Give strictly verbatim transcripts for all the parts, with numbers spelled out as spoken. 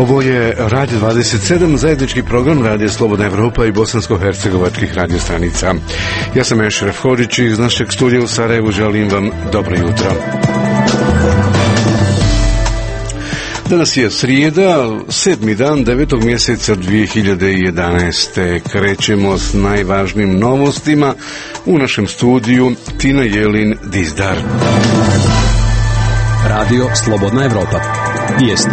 Ovo je Radio dvadeset sedam, zajednički program Radija Slobodna Evropa i bosansko-hercegovačkih radio stanica. Ja sam Ešref Hodžić iz našeg studija u Sarajevu, želim vam dobro jutro. Danas je srijeda, sedmi dan devetog mjeseca dvije hiljade jedanaeste. Krećemo s najvažnijim novostima u našem studiju. Tina Jelin Dizdar. Radio Slobodna Evropa. Vijesti.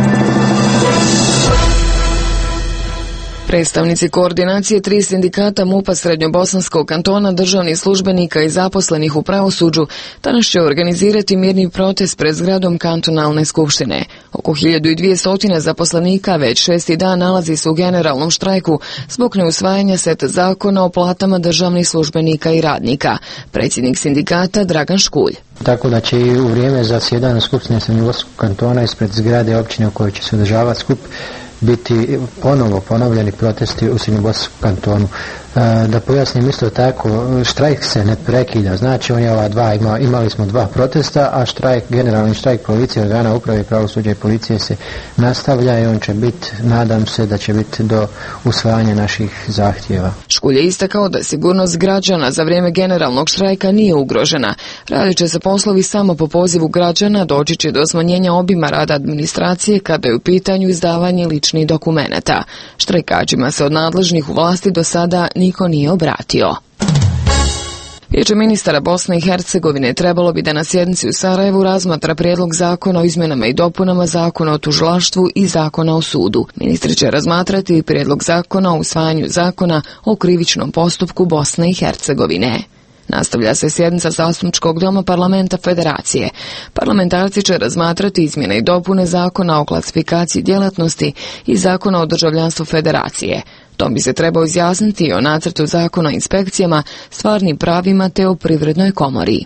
Predstavnici koordinacije tri sindikata MUP-a Srednjobosanskog kantona, državnih službenika i zaposlenih u pravosuđu danas će organizirati mirni protest pred zgradom kantonalne skupštine. Oko hiljadu dvjesto zaposlenika već šesti dan nalazi se u generalnom štrajku zbog neusvajanja seta zakona o platama državnih službenika i radnika. Predsjednik sindikata Dragan Škulj. Tako da će i u vrijeme zasjedanja skupštine Srednjobosanskog kantona ispred zgrade općine u kojoj će se održavati skup biti ponovo ponovljeni protesti u Srednjobosanskom kantonu. E, da pojasnim isto tako, štrajk se ne prekida, znači on je ova dva, ima, imali smo dva protesta, a štrajk, generalni štrajk policije, organa uprave, pravosuđa i policije se nastavlja i on će biti, nadam se da će biti do usvajanja naših zahtjeva. Škulj je istakao da sigurnost građana za vrijeme generalnog štrajka nije ugrožena. Radit će se poslovi samo po pozivu građana, doći će do smanjenja obima rada administracije kada je u pitanju izdavanje ličnih dokumenata. Štrajkačima se od nadležnih u vlasti do sada niko nije obratio. Vijeće ministara Bosne i Hercegovine trebalo bi da na sjednici u Sarajevu razmatra prijedlog zakona o izmjenama i dopunama zakona o tužilaštvu i zakona o sudu. Ministri će razmatrati i prijedlog zakona o usvajanju zakona o krivičnom postupku Bosne i Hercegovine. Nastavlja se sjednica Zastupničkog doma Parlamenta Federacije. Parlamentarci će razmatrati izmjene i dopune zakona o klasifikaciji djelatnosti i zakona o državljanstvu Federacije. Tom bi se trebao izjasniti o nacrtu zakona o inspekcijama, stvarnim pravima te o privrednoj komori.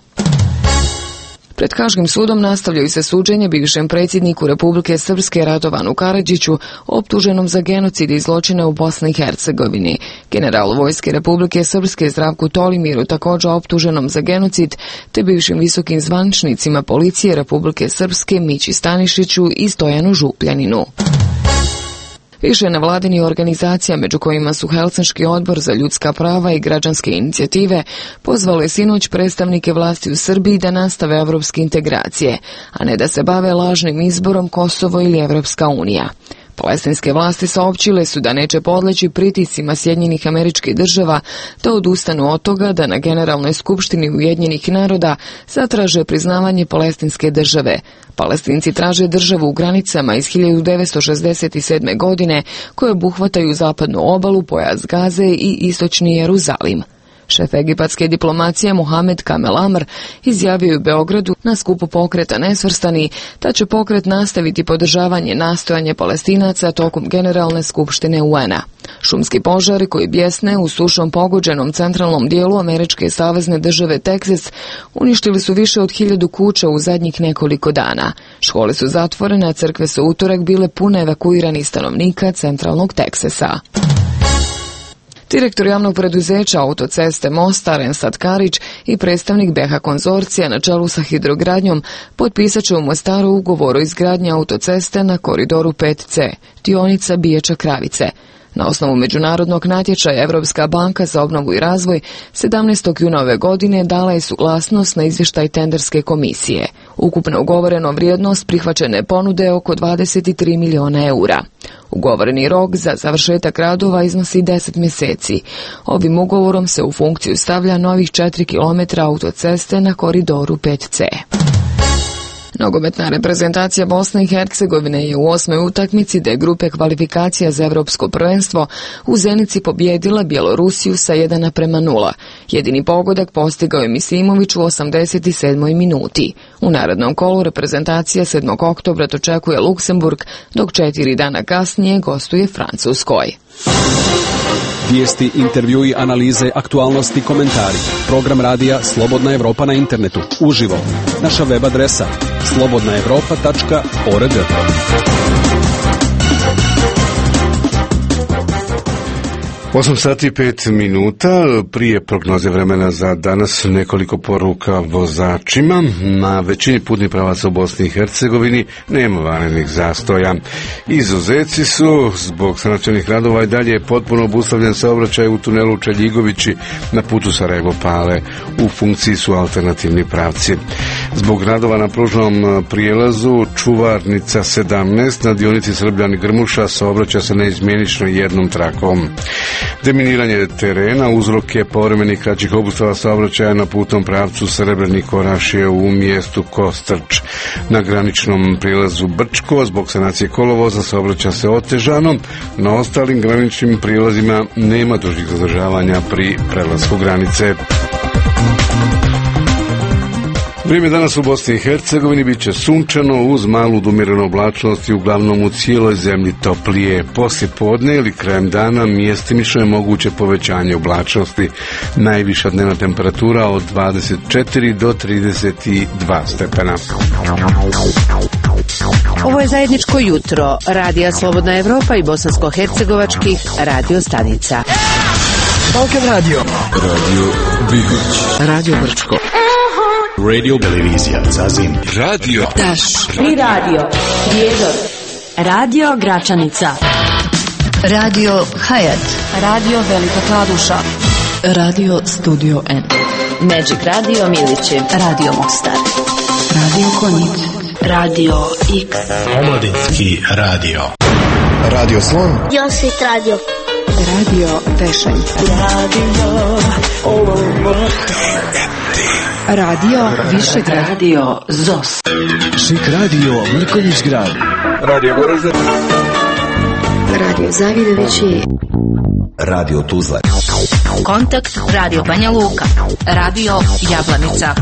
Pred Haškim sudom nastavljaju se suđenje bivšem predsjedniku Republike Srpske Radovanu Karadžiću, optuženom za genocid i zločine u Bosni i Hercegovini. General vojske Republike Srpske Zdravku Tolimiru također optuženom za genocid, te bivšim visokim zvaničnicima policije Republike Srpske Mići Stanišiću i Stojanu Župljaninu. Više nevladinih organizacija, među kojima su Helsinški odbor za ljudska prava i građanske inicijative, pozvalo je sinoć predstavnike vlasti u Srbiji da nastave evropske integracije, a ne da se bave lažnim izborom Kosovo ili Evropska unija. Palestinske vlasti saopćile su da neće podleći pritiscima Sjedinjenih Američkih Država da odustanu od toga da na Generalnoj skupštini Ujedinjenih naroda zatraže priznavanje palestinske države. Palestinci traže državu u granicama iz hiljadu devetsto šezdeset sedme. godine koje obuhvataju zapadnu obalu, pojas Gaze i istočni Jeruzalim. Šef egipatske diplomacije Mohamed Kamel Amr izjavio je u Beogradu na skupu pokreta Nesvrstani da će pokret nastaviti podržavanje nastojanja Palestinaca tokom Generalne skupštine U N-a. Šumski požari koji bjesne u sušom pogođenom centralnom dijelu američke savezne države Teksas uništili su više od hiljadu kuća u zadnjih nekoliko dana. Škole su zatvorene, a crkve su utorak bile pune evakuiranih stanovnika centralnog Teksasa. Direktor javnog preduzeća Autoceste Mostar Ensad Karić i predstavnik B H konzorcija na čelu sa hidrogradnjom potpisat će u Mostaru ugovor o izgradnji autoceste na koridoru pet C, dionica Biječa-Kravice. Na osnovu međunarodnog natječaja Evropska banka za obnovu i razvoj sedamnaestog juna ove godine dala je suglasnost na izvještaj tenderske komisije. Ukupno ugovoreno vrijednost prihvaćene ponude oko dvadeset tri miliona eura. Ugovoreni rok za završetak radova iznosi deset mjeseci. Ovim ugovorom se u funkciju stavlja novih četiri kilometra autoceste na koridoru pet C. Nogometna reprezentacija Bosne i Hercegovine je u osmoj utakmici D grupe kvalifikacija za Evropsko prvenstvo u Zenici pobjedila Bjelorusiju sa jedan naprema nula. Jedini pogodak postigao je Misimović u osamdeset sedmoj minuti. U narednom kolu reprezentacija sedmog oktobra dočekuje Luksemburg, dok četiri dana kasnije gostuje Francuskoj. Vijesti, intervjui, analize, aktualnosti, komentari. Program radija Slobodna Evropa na internetu, uživo. Naša web adresa slobodna evropa tačka org. osam sati i pet minuta, prije prognoze vremena za danas nekoliko poruka vozačima. Na većini putnih pravaca u Bosni i Hercegovini nema vanrednih zastoja. Izuzeci su zbog sanacionih radova i dalje je potpuno obustavljen saobraćaj u tunelu Čeljigovići na putu Sarajevo-Pale. U funkciji su alternativni pravci. Zbog radova na pružnom prijelazu Čuvarnica sedamnaest na dionici Srbljani-Grmuša saobraća se neizmjenično jednom trakom. Deminiranje terena uzrok je povremenih kraćih obustava saobraćaja na putnom pravcu Srebrnik-Orašje u mjestu Kostrč. Na graničnom prijelazu Brčko zbog sanacije kolovoza saobraća se otežano. Na ostalim graničnim prijelazima nema dužih zadržavanja pri prelasku granice. Vrijeme danas u Bosni i Hercegovini bit će sunčano uz malu umjerenu oblačnost i uglavnom u cijeloj zemlji toplije. Poslije podne ili krajem dana mjestimično je moguće povećanje oblačnosti. Najviša dnevna temperatura od dvadeset četiri do trideset dva stepena. Ovo je zajedničko jutro Radija Slobodna Evropa i bosansko-hercegovačkih radio stanica. Balkan Radio, Radio Bihać, Radio Brčko, Radio Televizija Zazim, Radio Taš, Pri Radio Prijedor, Radio Gračanica, Radio Hayat, Radio Velika Kladuša, Radio Studio N, Magic Radio Milići, Radio Mostar, Radio Konjic, Radio X, Omladinski radio, Radio Slon, Josit Radio, Radio Tešanj, Radio Radio Višegrad, Radio Zos, Šik Radio Mrkonjić grad, Radio Goražde, Radio Zavidovići, Radio Tuzla, Kontakt Radio Banja Luka, Radio Jablanica,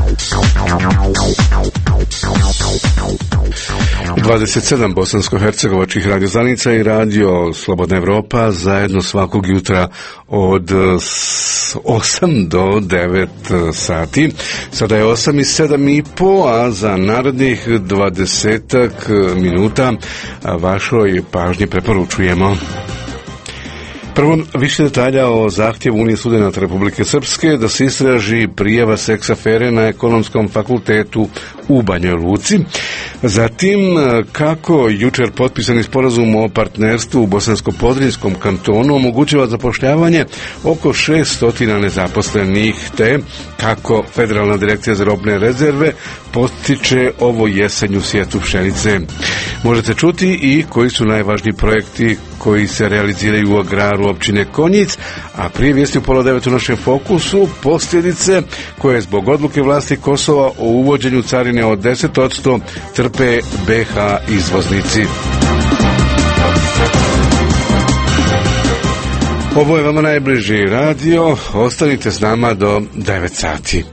dvadeset sedam bosansko-hercegovačkih radiostanica i Radio Slobodna Evropa zajedno svakog jutra od osam do devet sati. Sada je osam i sedam i po, a za narednih dvadesetak minuta vašoj pažnji preporučujemo. Prvo, više detalja o zahtjevu Unije studenata Republike Srpske da se istraži prijava seks afere na Ekonomskom fakultetu u Banjoj Luci. Zatim, kako jučer potpisani sporazum o partnerstvu u Bosansko-Podrinjskom kantonu omogućava zapošljavanje oko šesnaest nezaposlenih, te kako Federalna direkcija za robne rezerve potiče ovo jesenju sjetvu pšenice. Možete čuti i koji su najvažniji projekti koji se realiziraju u agraru općine Konjic, a prije vijesti u pola devet u našem fokusu posljedice koje zbog odluke vlasti Kosova o uvođenju carine od deset posto trpe be ha izvoznici. Ovo je vama najbliži radio, ostanite s nama do devet sati.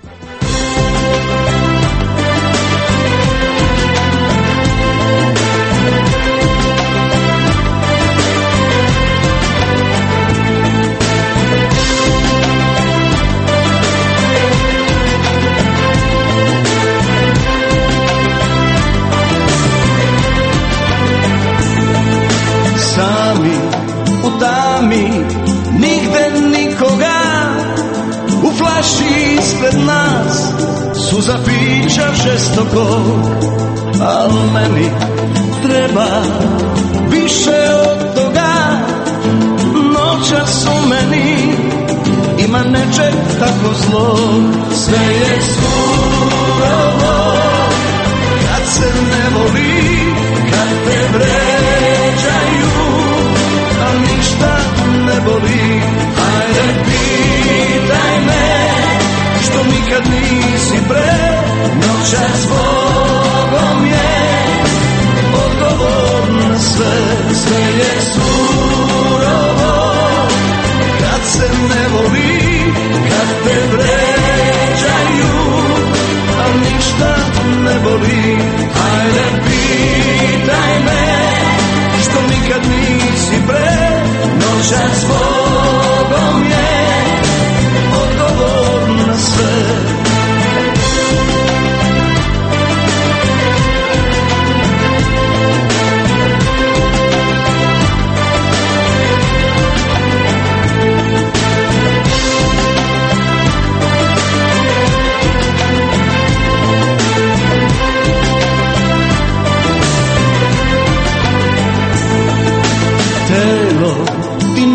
Suza pića žestoko, al meni treba više od toga. Noćas u meni ima nečeg tako zlo. Sve je surovo kad se ne voli, kad te vređaju, a ništa ne boli. Ajde pitaj me što nikad nisi pre, noćas Bogom je odgovor na sve. Sve je surovo kad se ne voli, kad te vređaju, a ništa ne boli. Ajde pitaj me što nikad nisi pre, noćas Bogom je odgovor na sve.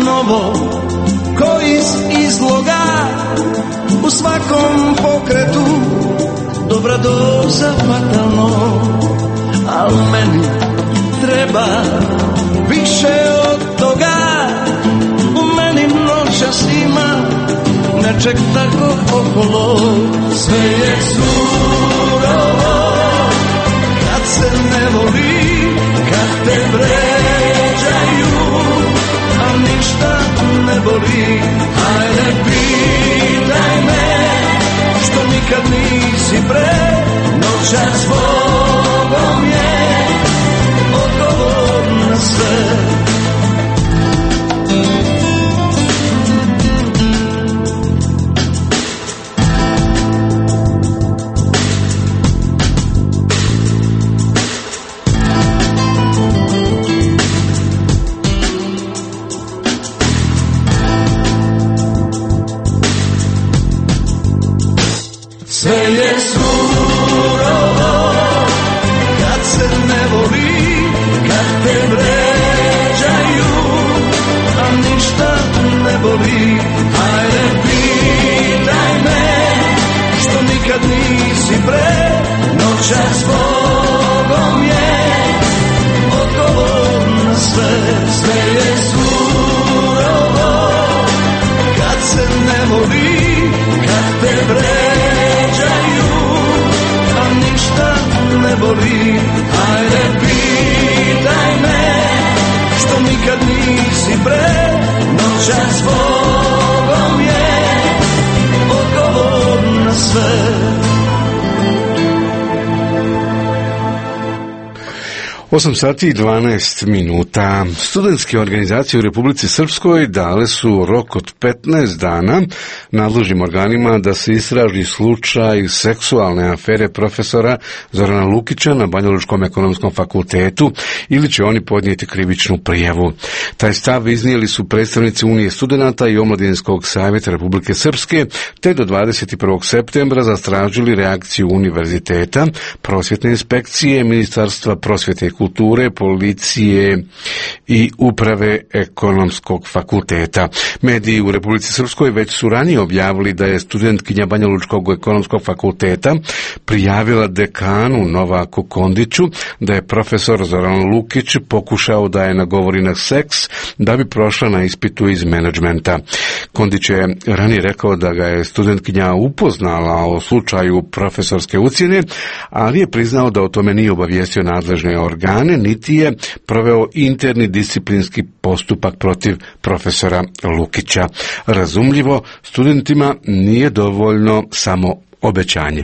novo ko iz izloga, u svakom pokretu dobra doza fatalno, al meni treba više od toga. U meni noćas ima nečeg tako okolo, sve je surovo kad se ne voli, kad te vređaju, a ništa ne boli. Hajde pitaj me što nikad nisi pre, noćas Bogom je odgovor na sve. Sve je surovo kad se ne voli, kad te vređaju, a ništa ne boli. Hajde pitaj me što nikad nisi pre, noćas Bogom je odgovor na sve. Sve je surovo kad se ne voli, kad te vređaju, a ništa ne boli. Hajde pitaj me što nikad nisi pre, noćas Bogom je odgovor na sve. osam sati i dvanaest minuta. Studentske organizacije u Republici Srpskoj dale su rok od petnaest dana nadležnim organima da se istraži slučaj seksualne afere profesora Zorana Lukića na Banjalučkom ekonomskom fakultetu ili će oni podnijeti krivičnu prijavu. Taj stav iznijeli su predstavnici Unije studenata i Omladinskog savjeta Republike Srpske, te do dvadeset prvog septembra zatražili reakciju univerziteta, prosvjetne inspekcije, Ministarstva prosvjete i kulture, policije i uprave ekonomskog fakulteta. Mediji u Republici Srpskoj već su ranije objavili da je studentkinja Banjalučkog ekonomskog fakulteta prijavila dekanu Novaku Kondiću da je profesor Zoran Lukić pokušao da je nagovori na seks da bi prošla na ispitu iz menadžmenta. Kondić je ranije rekao da ga je studentkinja upoznala o slučaju profesorske ucjene, ali je priznao da o tome nije obavijestio nadležne organe, niti je proveo interni disciplinski postupak protiv profesora Lukića. Razumljivo, studentima nije dovoljno samo obećanje.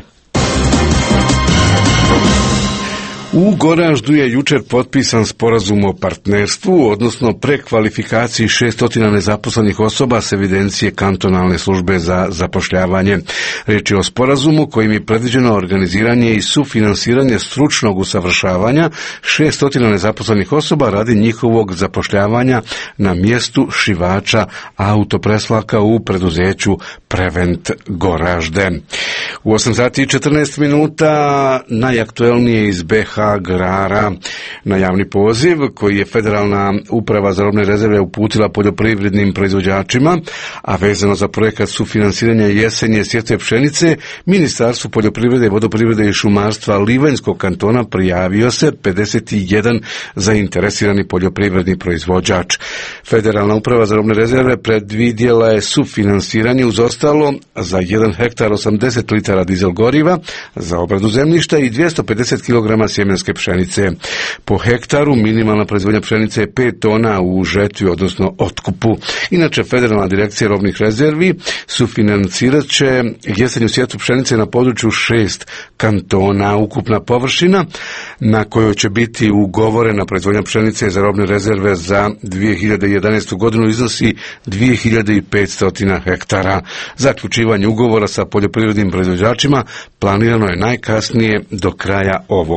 U Goraždu je jučer potpisan sporazum o partnerstvu, odnosno prekvalifikaciji šestotina nezaposlenih osoba s evidencije kantonalne službe za zapošljavanje. Riječ je o sporazumu kojim je predviđeno organiziranje i sufinansiranje stručnog usavršavanja šestotina nezaposlenih osoba radi njihovog zapošljavanja na mjestu šivača autopreslaka u preduzeću Prevent Goražde. U osam sati i četrnaest minuta najaktuelnije iz B H agrara na javni poziv koji je Federalna uprava za robne rezerve uputila poljoprivrednim proizvođačima, a vezano za projekat sufinansiranja jesenje sjetve pšenice, Ministarstvo poljoprivrede, vodoprivrede i šumarstva Livanjskog kantona prijavio se pedeset jedan zainteresirani poljoprivredni proizvođač. Federalna uprava za robne rezerve predvidjela je sufinansiranje uz ostalo za jedan hektar osamdeset litara dizel goriva za obradu zemljišta i dvjesto pedeset kilograma sjemenske pšenice. Po hektaru minimalna proizvodnja pšenice je pet tona u žetvi, odnosno otkupu. Inače, Federalna direkcija robnih rezervi sufinancirat će jesenju sjetvu pšenice na području šest kantona. Ukupna površina na kojoj će biti ugovorena proizvodnja pšenice za robne rezerve za dvije hiljade jedanaestu godinu iznosi dvije hiljade petsto hektara. Zaključivanje ugovora sa poljoprivrednim proizvođačima planirano je najkasnije do kraja ovog mjeseca.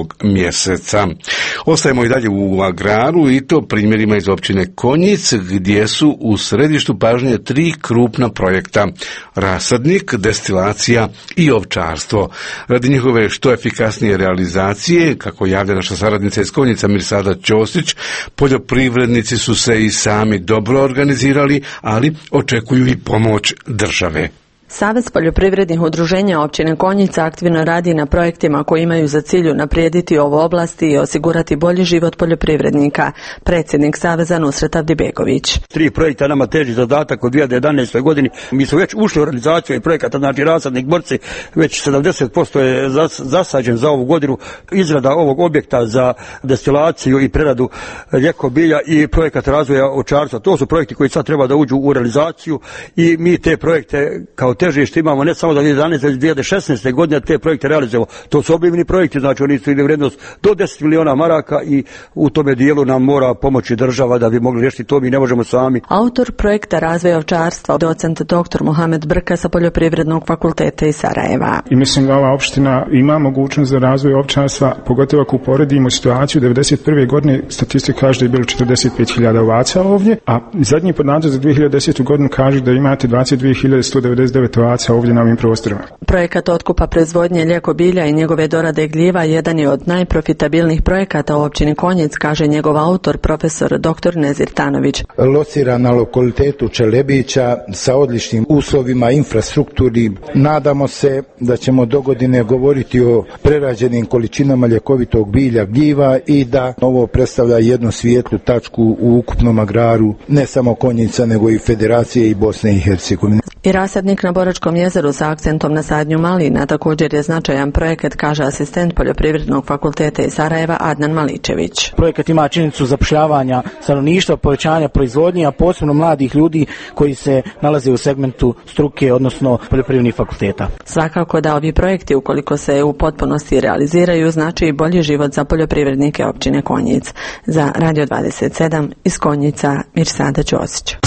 mjeseca. Ostajemo i dalje u agraru i to primjerima iz općine Konjic gdje su u središtu pažnje tri krupna projekta: rasadnik, destilacija i ovčarstvo. Radi njihove što efikasnije realizacije, kako javlja naša saradnica iz Konjica Mirsada Ćosić, poljoprivrednici su se i sami dobro organizirali, ali očekuju i pomoć države. Savez poljoprivrednih udruženja općine Konjica aktivno radi na projektima koji imaju za cilj unaprijediti ovu oblast i osigurati bolji život poljoprivrednika. Predsjednik Saveza Nusret Avdibegović. Tri projekta nama teži zadatak od dvije tisuće jedanaeste. godini. Mi smo već ušli u realizaciju projekata, znači rasadnik Borci, već sedamdeset posto je zasađen za ovu godinu. Izrada ovog objekta za destilaciju i preradu lijekova bilja i projekat razvoja ovčarstva. To su projekti koji sad treba da uđu u realizaciju i mi te projekte kao težište imamo ne samo za dvije tisuće jedanaeste. već dvije tisuće šesnaeste. godine te projekte realizujemo. To su obimni projekti, znači oni su ili vrijednost do deset miliona maraka i u tome dijelu nam mora pomoći država da bi mogli riješiti to, mi ne možemo sami. Autor projekta razvoja ovčarstva, docent doktor Mohamed Brka sa Poljoprivrednog fakulteta iz Sarajeva. I mislim da ova opština ima mogućnost za razvoj ovčarstva, pogotovo ako uporedimo situaciju. devedeset prve. godine statistika kaže da je bilo četrdeset pet hiljada ovaca ovdje, a zadnji podatak za dvije hiljade desete. godinu kaže da imate dvadeset dvije hiljade sto devedeset devet ovaca ovdje na ovim prostorima. Projekat otkupa proizvodnje lijeko bilja i njegove dorade gljiva jedan je od najprofitabilnijih projekata u općini Konjic, kaže njegov autor, profesor doktor Nezir Tanović. Locira na lokalitetu Čelebića sa odličnim uslovima, infrastrukturi. Nadamo se da ćemo dogodine govoriti o prerađenim količinama ljekovitog bilja gljiva i da ovo predstavlja jednu svijetlu tačku u ukupnom agraru, ne samo Konjica, nego i Federacije i Bosne i Hercegovine. I rasadnik na Boračkom jezeru sa akcentom na sadnju malina također je značajan projekat, kaže asistent Poljoprivrednog fakulteta iz Sarajeva Adnan Maličević. Projekat ima činjenicu zapošljavanja stanovništva, povećanja proizvodnje, a posebno mladih ljudi koji se nalaze u segmentu struke, odnosno poljoprivrednih fakulteta. Svakako da ovi projekti, ukoliko se u potpunosti realiziraju, znači i bolji život za poljoprivrednike općine Konjic. Za Radio dvadeset sedam iz Konjica Mirsada Ćosić.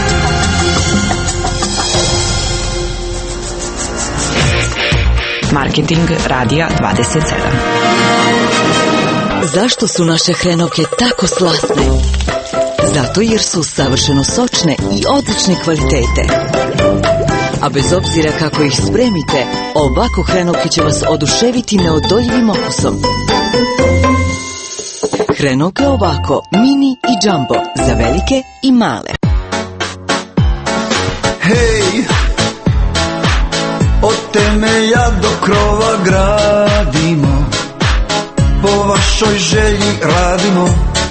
Marketing Radija dvadeset sedam. Zašto su naše hrenovke tako slatne? Zato jer su savršeno sočne i odlične kvalitete. A bez obzira kako ih spremite, ovako hrenovke će vas oduševiti neodoljivim okusom. Hrenovke ovako, mini i jumbo, za velike i male. Hej, od temelja do krova gradimo, po vašoj želji radimo.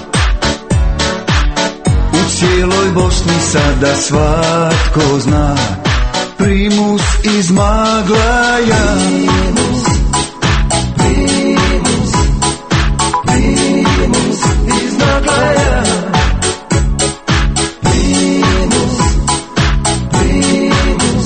U cijeloj Bosni sada svatko zna Primus iz Maglaja. Primus, Primus, Primus iz Maglaja. Primus, Primus,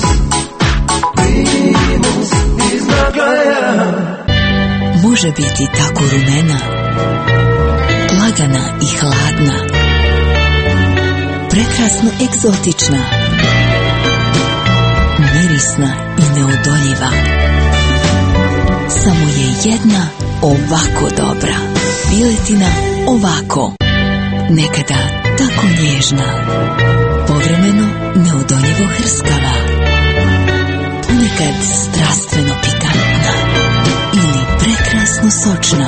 Primus iz Maglaja. Može biti tako rumena, lagana i hladna, prekrasno egzotična, mirisna i neodoljiva. Samo je jedna ovako dobra. Piletina ovako. Nekada tako nježna, povremeno neodoljivo hrskava, ponekad strastveno pikantna ili prekrasno sočna.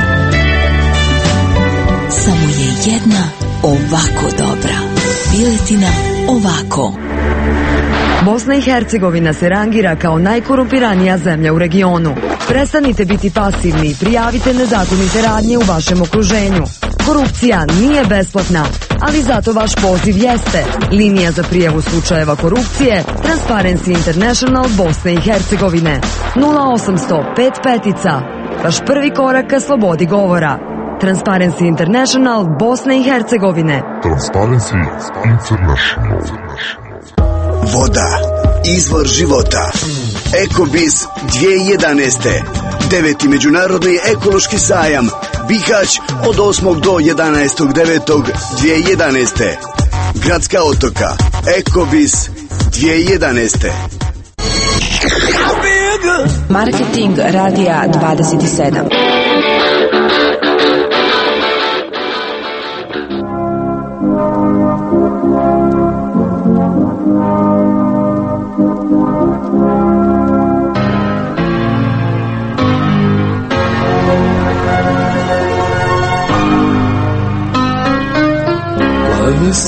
Samo je jedna ovako dobra. Piletina ovako. Bosna i Hercegovina se rangira kao najkorumpiranija zemlja u regionu. Prestanite biti pasivni i prijavite nezakonite radnje u vašem okruženju. Korupcija nije besplatna, ali zato vaš poziv jeste. Linija za prijavu slučajeva korupcije Transparency International Bosne i Hercegovine. nula osamsto pet petica. Vaš prvi korak ka slobodi govora. Transparency International Bosne i Hercegovine. Transparency International. Voda, izvor života. Ekobis dvije tisuće jedanaeste. Deveti međunarodni ekološki sajam Bihać od osmog do jedanaestog devetog dvije tisuće jedanaeste. Gradska otoka. Ekobis dvije tisuće jedanaeste. Marketing Radija dvadeset sedam.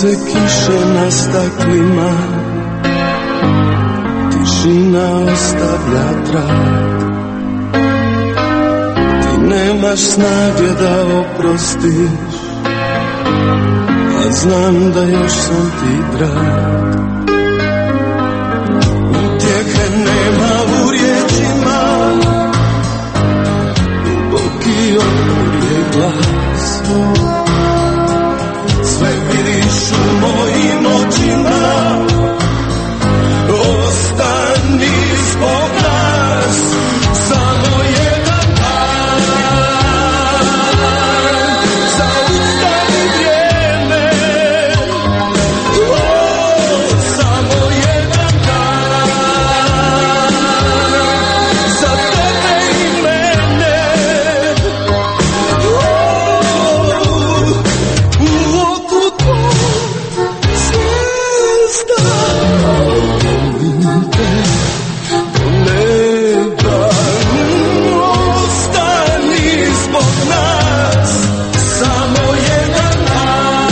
se kiše na staklima, tišina ostavlja trag. Ti nemaš snage da oprostiš, a znam da još sam ti drag. Utjehe nema u riječima, duboki otpor je glas. Sve vidiš u mojim očima, ostani zbog nas, samo jedan dan. Zaustavi vrijeme, oh, samo jedan dan, za tebe i mene. Oh, u oku tvoj zvijezda vide do neba. Ostani zbog nas, samo jedan dan.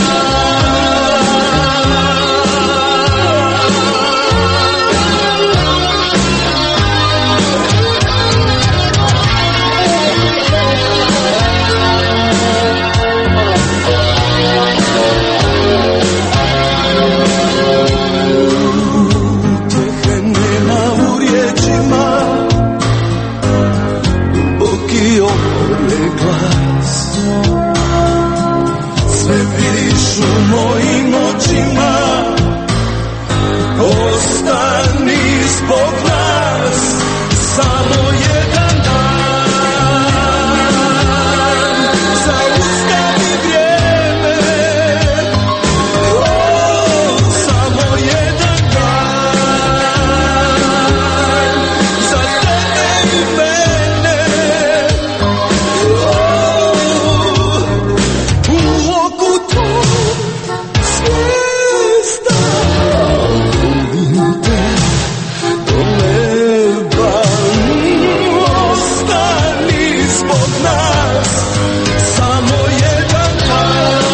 Utjehe nema u riječima, duboki opor je glas. Sve vidiš u mojim očima, ostani zbog nas, samo jedan dan. Zaustavi vrijeme, oh, samo jedan dan, za tebe i mene. Oh, u oku tvoj zvijezda vide do neba. Ostani zbog nas, samo jedan dan.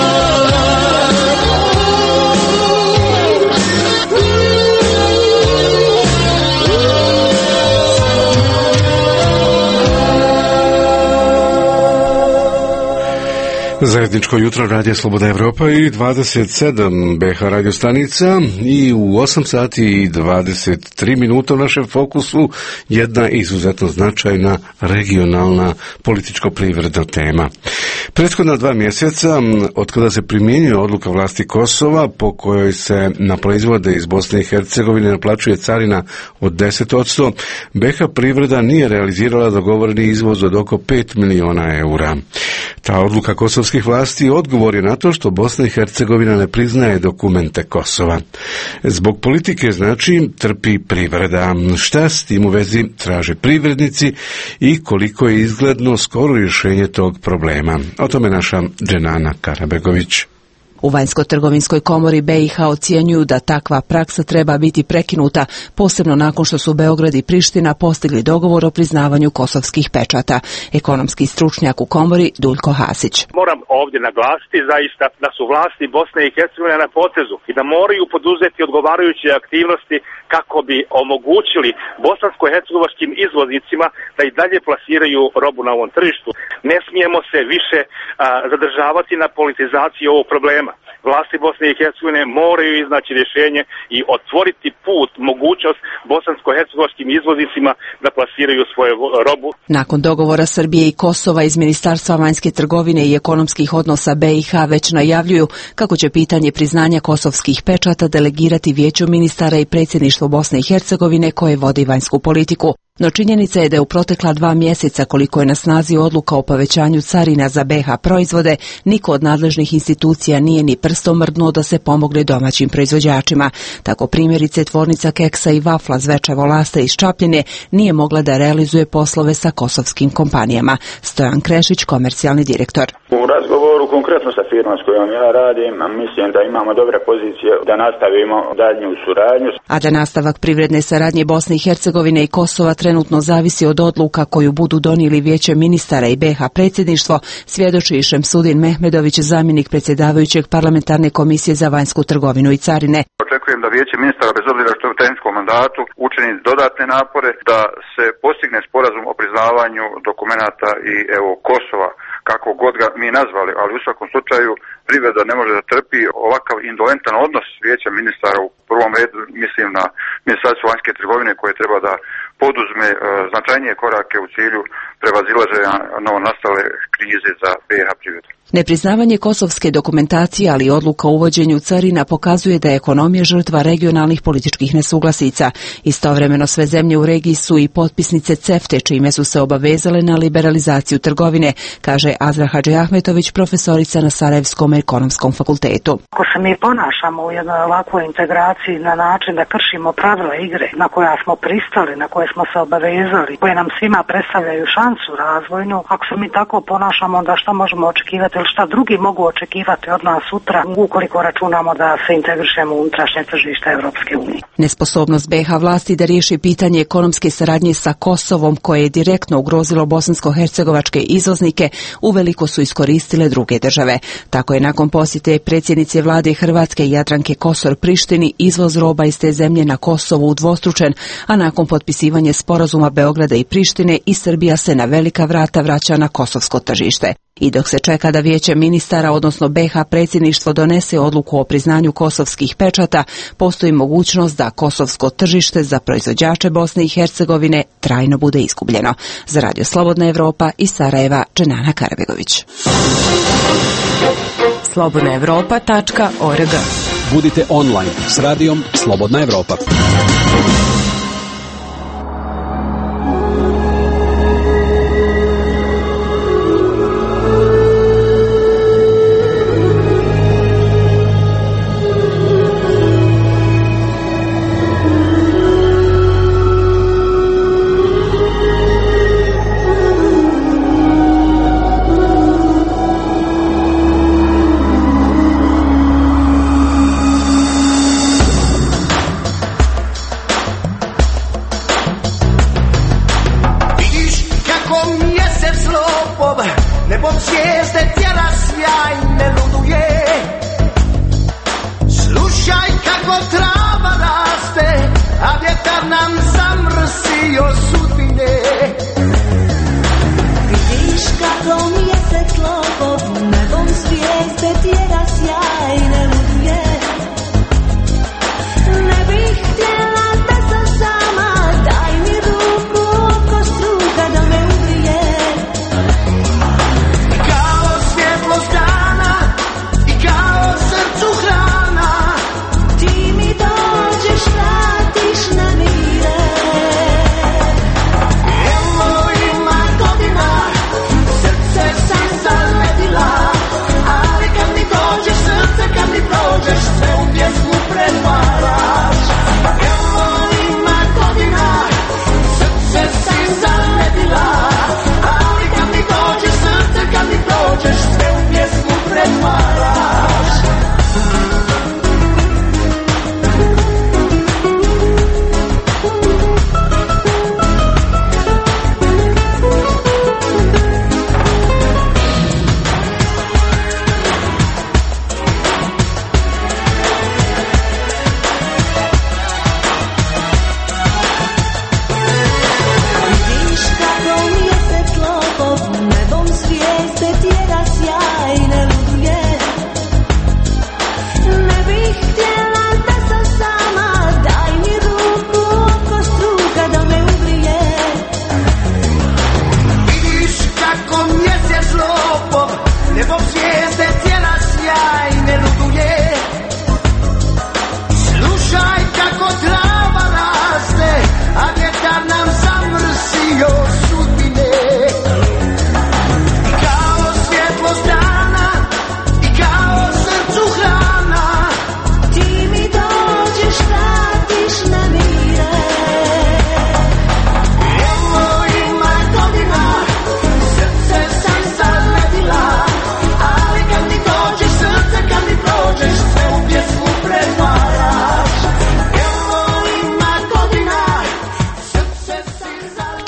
Zajedničko jutro Radija Sloboda Evropa i dvadeset sedam B H radio stanica i u osam sati i dvadeset tri minuta u našem fokusu jedna izuzetno značajna regionalna političko-privredna tema. Prethodna dva mjeseca od kada se primjenjuje odluka vlasti Kosova po kojoj se na proizvode iz Bosne i Hercegovine naplaćuje carina od deset posto, B H privreda nije realizirala dogovoreni izvoz od oko pet miliona eura. Ta odluka kosovskih vlasti odgovor je na to što Bosna i Hercegovina ne priznaje dokumente Kosova. Zbog politike, znači, trpi privreda. Šta s tim u vezi traže privrednici i koliko je izgledno skoro rješenje tog problema? O tome naša Dženana Karabegović. U Vanjsko-trgovinskoj komori B i H ocjenjuju da takva praksa treba biti prekinuta, posebno nakon što su Beograd i Priština postigli dogovor o priznavanju kosovskih pečata. Ekonomski stručnjak u komori Duljko Hasić. Moram ovdje naglasiti zaista da su vlasti Bosne i Hercegovine na potezu i da moraju poduzeti odgovarajuće aktivnosti kako bi omogućili bosansko-hercegovačkim izvoznicima da i dalje plasiraju robu na ovom tržištu. Ne smijemo se više a, zadržavati na politizaciji ovog problema. Vlasti Bosne i Hercegovine moraju iznaći rješenje i otvoriti put, mogućnost bosansko-hercegovačkim izvoznicima da plasiraju svoju robu. Nakon dogovora Srbije i Kosova iz Ministarstva vanjske trgovine i ekonomskih odnosa B i H već najavljuju kako će pitanje priznanja kosovskih pečata delegirati Vijeću ministara i predsjedništvo Bosne i Hercegovine koje vodi vanjsku politiku. No činjenica je da je u protekla dva mjeseca koliko je na snazi odluka o povećanju carina za B H proizvode, niko od nadležnih institucija nije ni prstom mrdnuo da se pomogne domaćim proizvođačima. Tako primjerice tvornica keksa i vafla Zvečevo Lasta iz Čapljine nije mogla da realizuje poslove sa kosovskim kompanijama. Stojan Krešić, komercijalni direktor. U razgovoru razgovoru konkretno sa firmom s kojom ja radim, mislim da imamo dobre pozicije da nastavimo daljnju suradnju. A da nastavak privredne saradnje Bosne i Hercegovine i Kosova trenutno zavisi od odluka koju budu donijeli Vijeće ministara i B iH predsjedništvo, svjedoči i Šemsudin Mehmedović, zamjenik predsjedavajućeg parlamentarne komisije za vanjsku trgovinu i carine. Očekujem da Vijeće ministara, bez obzira što je u tehničkom mandatu, učini dodatne napore da se postigne sporazum o priznavanju dokumenata i evo Kosova, kako god ga mi nazvali, ali u svakom slučaju privreda ne može da trpi ovakav indolentan odnos Vijeća ministara. U prvom redu mislim na Ministarstvo vanjske trgovine koje treba da poduzme e, značajnije korake u cilju prevazilaženja novonastale krize za B iH privredu. Nepriznavanje kosovske dokumentacije, ali i odluka o uvođenju carina pokazuje da je ekonomija žrtva regionalnih političkih nesuglasica. Istovremeno sve zemlje u regiji su i potpisnice CEFTE, čime su se obavezale na liberalizaciju trgovine, kaže Azra Hadžiahmetović, profesorica na Sarajevskom ekonomskom fakultetu. Ako se mi ponašamo u jednoj ovakvoj integraciji na način da kršimo pravila igre na koja smo pristali, na koje smo se obavezali, koje nam svima predstavljaju šansu razvojnu, ako se mi tako ponašamo, onda šta možemo očekivati ili šta drugi mogu očekivati od nas sutra ukoliko računamo da se integrišemo u unutrašnje tržište Europske unije. Nesposobnost B iH vlasti da riješi pitanje ekonomske saradnje sa Kosovom, koje je direktno ugrozilo bosansko-hercegovačke izvoznike, uveliko su iskoristile druge države. Tako je nakon posjete predsjednice vlade Hrvatske Jadranke Kosor Prištini izvoz roba iz te zemlje na Kosovu udvostručen, a nakon potpisivanja sporazuma Beograda i Prištine i Srbija se na velika vrata vraća na kosovsko tržište. I dok se čeka da Vijeće ministara, odnosno B iH predsjedništvo, donese odluku o priznanju kosovskih pečata, postoji mogućnost da kosovsko tržište za proizvođače Bosne i Hercegovine trajno bude izgubljeno. Za Radio Slobodna Evropa iz Sarajeva, Dženana Karabegović. slobodna evropa tačka org. Budite online s radijom Slobodna Evropa.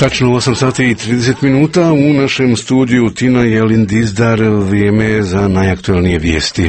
Tačno osam sati i trideset minuta u našem studiju Tina Jelin Dizdar, vrijeme za najaktualnije vijesti.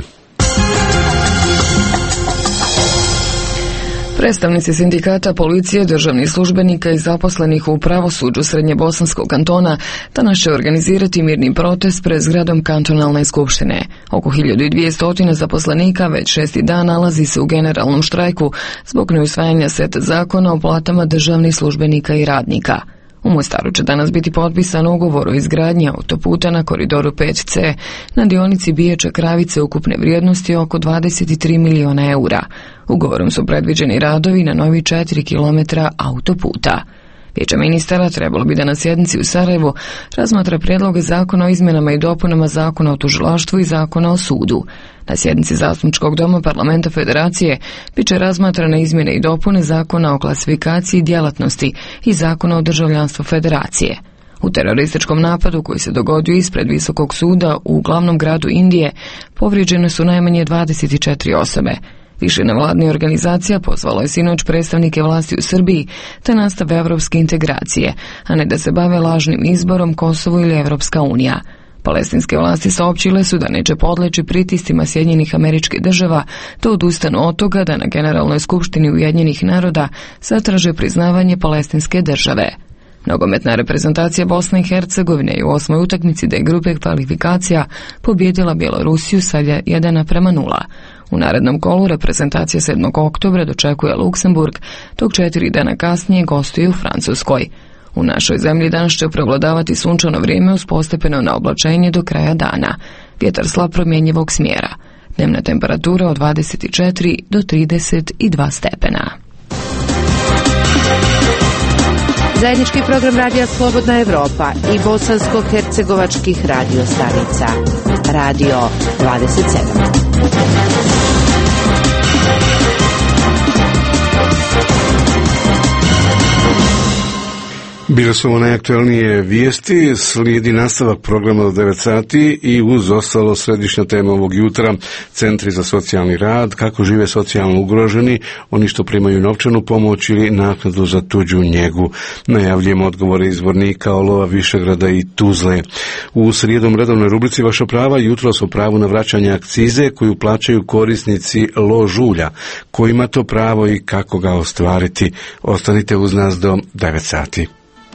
Predstavnici sindikata, policije, državnih službenika i zaposlenih u pravosuđu Srednjebosanskog kantona danas će organizirati mirni protest pred zgradom kantonalne skupštine. Oko hiljadu dvjesto zaposlenika već šesti dan nalazi se u generalnom štrajku zbog neusvajanja seta zakona o platama državnih službenika i radnika. U Mostaru će danas biti potpisan ugovor o izgradnji autoputa na koridoru pet ce na dionici Bijeća-Kravice ukupne vrijednosti oko dvadeset tri miliona eura. Ugovorom su predviđeni radovi na novi četiri kilometra autoputa. Vijeće ministara trebalo bi da na sjednici u Sarajevu razmatra prijedloge zakona o izmjenama i dopunama zakona o tužilaštvu i zakona o sudu. Na sjednici Zastupničkog doma Parlamenta Federacije bit će razmatrane izmjene i dopune zakona o klasifikaciji djelatnosti i zakona o državljanstvu Federacije. U terorističkom napadu koji se dogodio ispred Visokog suda u glavnom gradu Indije povrijeđene su najmanje dvadeset četiri osobe. Više nevladnih organizacija pozvalo je sinoć predstavnike vlasti u Srbiji te nastave evropske integracije, a ne da se bave lažnim izborom Kosovo ili Evropska unija. Palestinske vlasti saopćile su da neće podleći pritiscima Sjedinjenih Američkih Država te odustanu od toga da na Generalnoj skupštini Ujedinjenih naroda zatraže priznavanje Palestinske države. Nogometna reprezentacija Bosne i Hercegovine je u osmoj utakmici D grupe kvalifikacija pobjedila Bjelorusiju sa jedan naprema nula. U narednom kolu reprezentacija sedmog oktobra dočekuje Luksemburg, dok četiri dana kasnije gostuje u Francuskoj. U našoj zemlji danas će prevladavati sunčano vrijeme uz postepeno naoblačenje do kraja dana. Vjetar slab promjenjivog smjera. Dnevna temperatura od dvadeset četiri do trideset dva stepena. Zajednički program radija Slobodna Evropa i bosansko-hercegovačkih radio stanica. Radio dvadeset sedam. Bile su ovo najaktualnije vijesti, slijedi nastavak programa do devet sati i uz ostalo središnja tema ovog jutra, centri za socijalni rad, kako žive socijalno ugroženi, oni što primaju novčanu pomoć ili naknadu za tuđu njegu. Najavljujemo odgovore izbornika Olova, Višegrada i Tuzle. U srijedom redovnoj rubrici Vaša prava jutros o pravu na vraćanje akcize koju plaćaju korisnici ložulja. Ko ima to pravo i kako ga ostvariti? Ostanite uz nas do devet sati.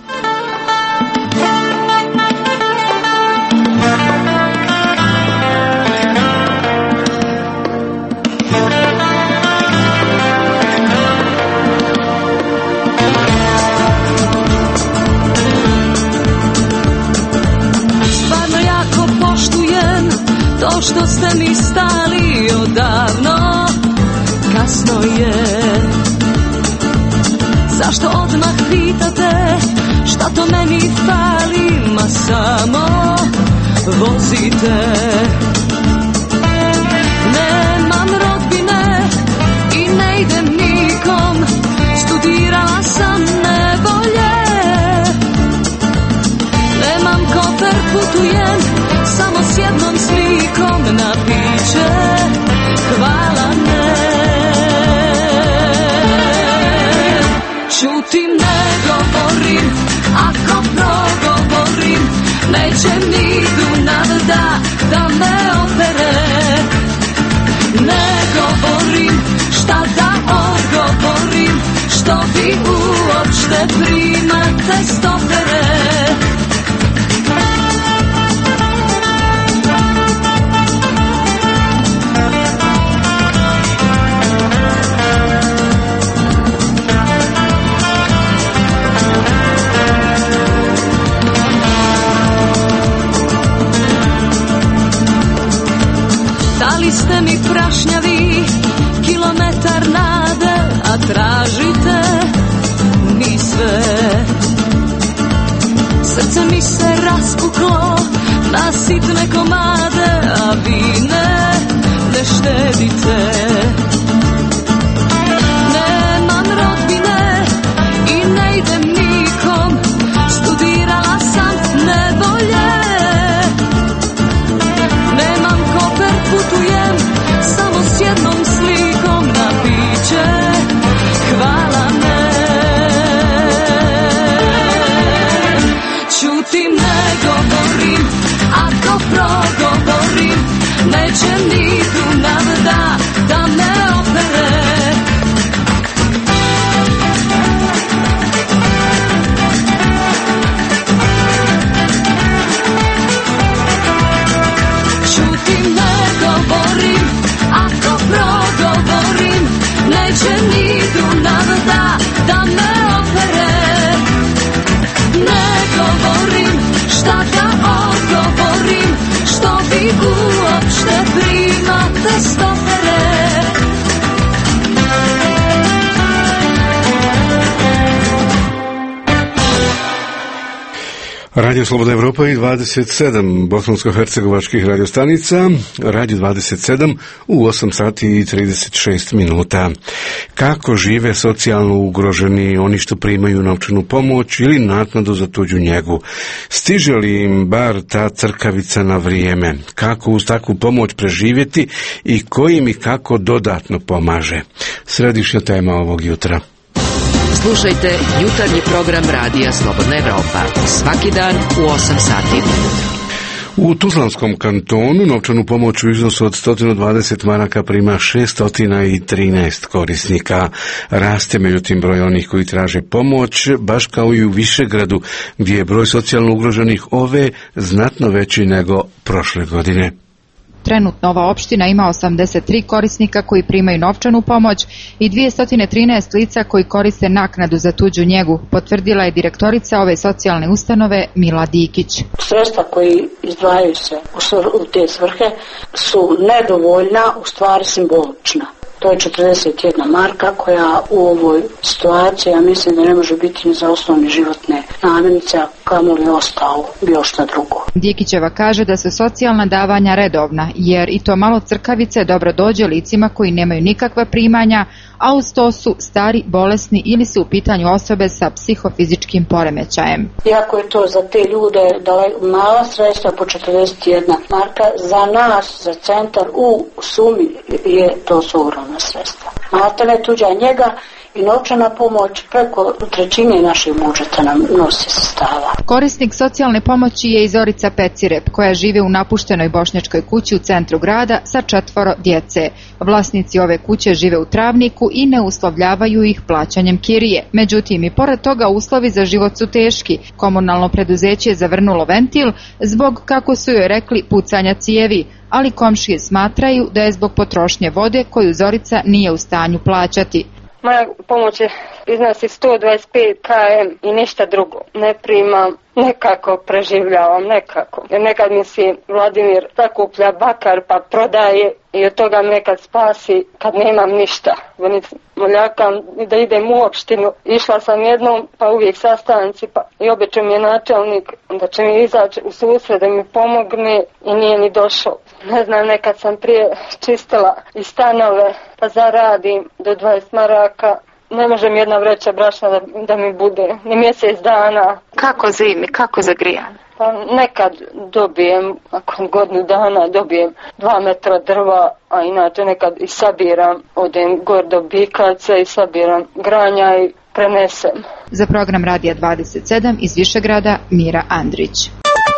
Što ste mi stali odavno, kasno je. Zašto odmah pitate, šta to meni fali, ma samo vozite. Nemam rodbine i ne idem nikom, studirala sam nevolje. Nemam kofer, putujem samo s jednom slikom na piće, hvala ne. Čutim, ne govorim, ako progovorim, neće mi Dunav da, da me opere. Ne govorim, šta da odgovorim, što vi uopšte primate stopere. Dali ste mi prašnjavi kilometar nade, a tražite mi sve. Radio Slobodna Evropa i dvadeset sedam bosansko-hercegovačkih radiostanica, Radio dvadeset sedam u osam sati i trideset šest minuta. Kako žive socijalno ugroženi, oni što primaju novčanu pomoć ili naknadu za tuđu njegu? Stiže li im bar ta crkavica na vrijeme? Kako uz takvu pomoć preživjeti i koji im i kako dodatno pomaže? Središnja tema ovog jutra. Slušajte jutarnji program Radija Slobodna Evropa svaki dan u osam sati. U Tuzlanskom kantonu novčanu pomoć u iznosu od sto dvadeset maraka prima šesto trinaest korisnika. Raste međutim broj onih koji traže pomoć, baš kao i u Višegradu, gdje je broj socijalno ugroženih ove znatno veći nego prošle godine. Trenutno ova opština ima osamdeset tri korisnika koji primaju novčanu pomoć i dvjesto trinaest lica koji koriste naknadu za tuđu njegu, potvrdila je direktorica ove socijalne ustanove Mila Dikić. Sredstva koji izdvajaju se u te svrhe su nedovoljna, u stvari simbolična. To je četrdeset jedna marka koja u ovoj situaciji, ja mislim da ne može biti ni za osnovne životne namirnice, a kamoli ostao bilo šta drugo. Dikićeva kaže da su socijalna davanja redovna, jer i to malo crkavice dobro dođe licima koji nemaju nikakva primanja, a uz to su stari, bolesni ili su u pitanju osobe sa psihofizičkim poremećajem. Iako je to za te ljude mala sredstva po četrdeset jedna marka, za nas, za centar u sumi je to su ogromna sredstva. Materne tuđa njega i novčana pomoć preko trećine našeg budžeta nam nosi sredstava. Korisnik socijalne pomoći je i Zorica Pecirep, koja žive u napuštenoj bošnjačkoj kući u centru grada sa četvoro djece. Vlasnici ove kuće žive u Travniku i ne uslovljavaju ih plaćanjem kirije. Međutim, i pored toga uslovi za život su teški. Komunalno preduzeće je zavrnulo ventil zbog, kako su joj rekli, pucanja cijevi, ali komšije smatraju da je zbog potrošnje vode koju Zorica nije u stanju plaćati. Moja pomoć iznosi sto dvadeset pet kilometara i ništa drugo. Ne primam, nekako preživljavam, nekako. Nekad mi si Vladimir sakuplja bakar pa prodaje i od toga me nekad spasi kad nemam ništa. Moljakam da idem u opštinu. Išla sam jednom pa uvijek sastanci pa i obećao mi je načelnik da će mi izaći u susret da mi pomogne i nije ni došao. Ne znam, nekad sam prije čistila i stanove pa zaradim do dvadeset maraka. Ne može mi jedna vreća brašna da, da mi bude, ni mjesec dana. Kako zimi, kako za grijanje? Pa nekad dobijem, nakon godinu dana dobijem dva metra drva, a inače nekad i sabiram, odem gor do Bikaca i sabiram granja i prenesem. Za program Radija dvadeset sedam iz Višegrada, Mira Andrić.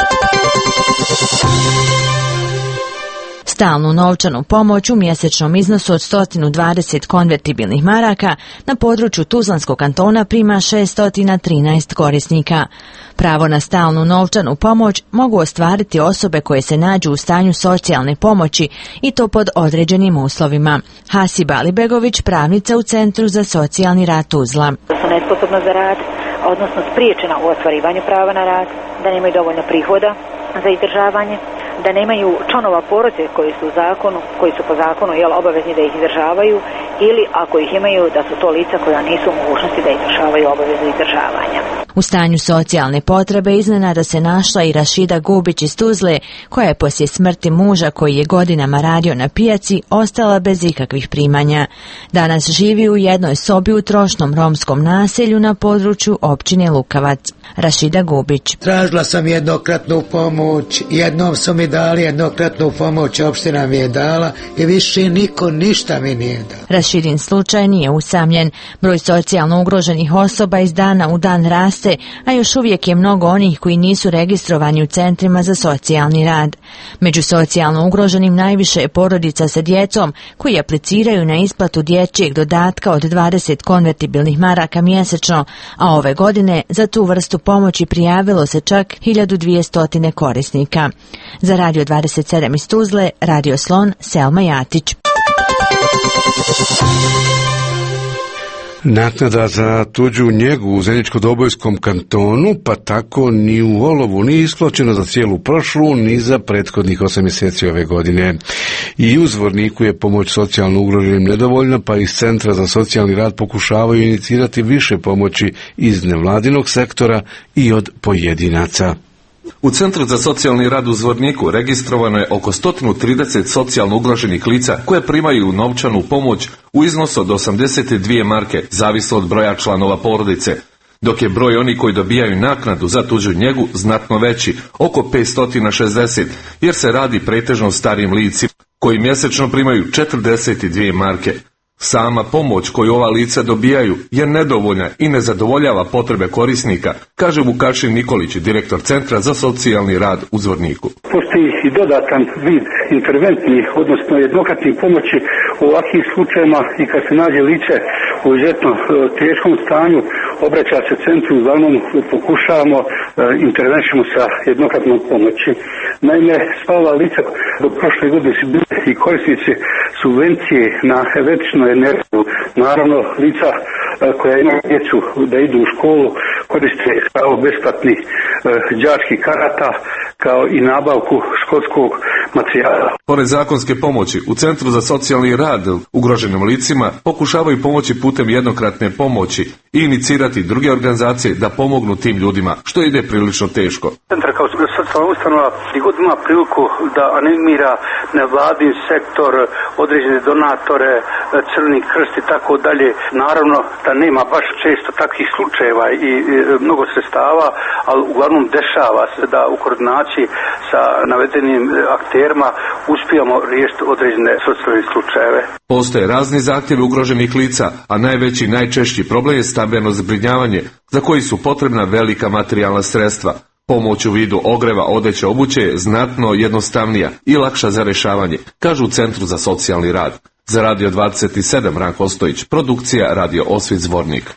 Stalnu novčanu pomoć u mjesečnom iznosu od sto dvadeset konvertibilnih maraka na području Tuzlanskog kantona prima šesto trinaest korisnika. Pravo na stalnu novčanu pomoć mogu ostvariti osobe koje se nađu u stanju socijalne pomoći i to pod određenim uslovima. Hasiba Alibegović, pravnica u Centru za socijalni rad Tuzla. Da su nesposobna za rad, odnosno spriječena u ostvarivanju prava na rad, da nemaju dovoljno prihoda za izdržavanje, da nemaju članova porodice koji su u zakonu, koji su po zakonu jel, obavezni da ih izdržavaju, ili ako ih imaju da su to lica koja nisu u mogućnosti da izdržavaju obavezu izdržavanja. U stanju socijalne potrebe iznenada se našla i Rašida Gubić iz Tuzle, koja je poslije smrti muža koji je godinama radio na pijaci ostala bez ikakvih primanja. Danas živi u jednoj sobi u trošnom romskom naselju na području općine Lukavac. Rašida Gubić. Tražila sam jednokratnu pomoć, jednom su mi dali jednokratnu pomoć, opština mi je dala i više niko ništa mi nije dao. Rašidin slučaj nije usamljen. Broj socijalno ugroženih osoba iz dana u dan raste, a još uvijek je mnogo onih koji nisu registrovani u centrima za socijalni rad. Među socijalno ugroženim najviše je porodica sa djecom koji apliciraju na isplatu dječjeg dodatka od dvadeset konvertibilnih maraka mjesečno, a ove godine za tu vrstu pomoći prijavilo se čak hiljadu dvjesto korisnika. Za Radio dvadeset sedam iz Tuzle, Radio Slon, Selma Jatić. Naknada za tuđu njegu u Zeničko-Dobojskom kantonu, pa tako ni u olovu nije isplaćena za cijelu prošlu, ni za prethodnih osam mjeseci ove godine. I u Zvorniku je pomoć socijalno ugroženim nedovoljna, pa iz Centra za socijalni rad pokušavaju inicirati više pomoći iz nevladinog sektora i od pojedinaca. U Centru za socijalni rad u Zvorniku registrovano je oko sto trideset socijalno ugroženih lica koje primaju novčanu pomoć u iznosu od osamdeset dvije marke, zavisno od broja članova porodice, dok je broj onih koji dobijaju naknadu za tuđu njegu znatno veći, oko petsto šezdeset, jer se radi pretežno o starijim licima koji mjesečno primaju četrdeset dvije marke. Sama pomoć koju ova lica dobijaju je nedovoljna i ne zadovoljava potrebe korisnika, kaže Vukašin Nikolić, direktor Centra za socijalni rad u Zvorniku. Postoji i dodatan vid interventnih, odnosno jednokratnih pomoći u ovakvim slučajevima i kad se nađe lice u izuzetno teškom stanju, obraća se centru, uglavnom pokušavamo intervenšemo sa jednokratnom pomoći. Naime, sva ova lica do prošle godine su bili i korisnici subvencije na električnu energiju. Naravno, lica koja imaju djecu da idu u školu koriste kao besplatni đački karata, kao i nabavku školskog materijala. Pored zakonske pomoći, u Centru za socijalni rad ugroženim licima pokušavaju pomoći putem jednokratne pomoći i inicirati druge organizacije da pomognu tim ljudima, što ide prilično teško. Centar kao socijalna ustanova gdje god ima priliku da animira nevladin sektor, određene donatore, Crveni krst i tako dalje. Naravno da nema baš često takvih slučajeva i mnogo sredstava, ali uglavnom dešava se da u koordinaciji sa navedenim akterima uspijamo riješiti određene socijalne slučajeve. Postoje razni zahtjevi ugroženih lica, a najveći i najčešći problem je stambeno zbrinjavanje, za koji su potrebna velika materijalna sredstva. Pomoć u vidu ogreva, odeće, obuće je znatno jednostavnija i lakša za rješavanje, kažu u Centru za socijalni rad. Za Radio dvadeset sedam Ranko Ostojić, produkcija Radio Osvit Zvornik.